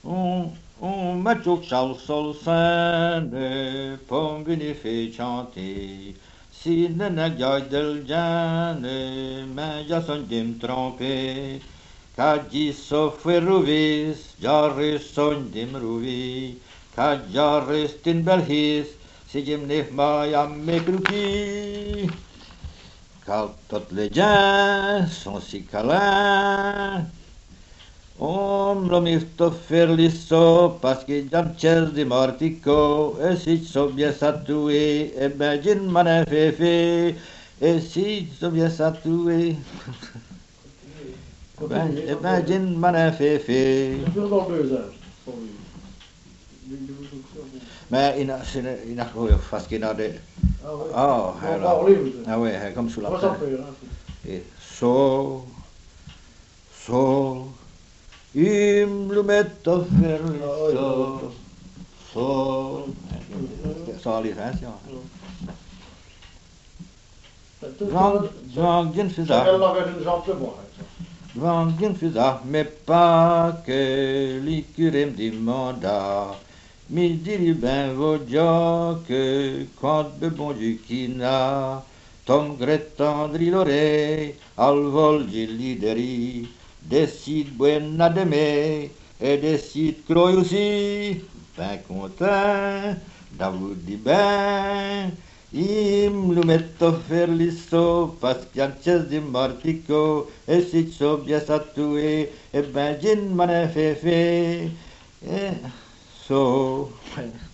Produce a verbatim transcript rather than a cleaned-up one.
Un, un macho chal sol sane, pongni fe chanter. Si ne na joy del jane, mais ja son dim tromper. Kadi so ferruvis, jarre son dim ruvi. Kad jarre stin belhis, si jim nef ma yam mekruki. Quand toutes les gens sont si câlins, om lo mi sto ferlisso, parce que jam ches di mortico, e si so bien satoué, e ben jin manin féfé, et si so bien satoué, ben, e ben jin manin féfé. Je wil nog deux heures. Sorry. Die- die moet ik zo- Mais il a, c'est- il a, oui, parce qu'il a des, Ah ouais. oh, On va alors, parler, vous êtes. ah ouais, comme sous la On va fin. s'en faire, hein. Et so, so, im lumetto ferlisso, so, so all'inizio. Jean, Jean, Jean Ça Fisa, vient là vers une jambe de bois. Jean, Jean Fisa, mais pas que l'icurem di manda. Mi diri ben voglio che quando bon Dieu qui n'a, tom grettandri l'ore, al volgi lideri, decide buena de me, e decide croy aussi, ben content, da vous di ben, im lumetto ferlisso, paschiances di mortico, e si so bien satoué, e ben gin manin fefe, e so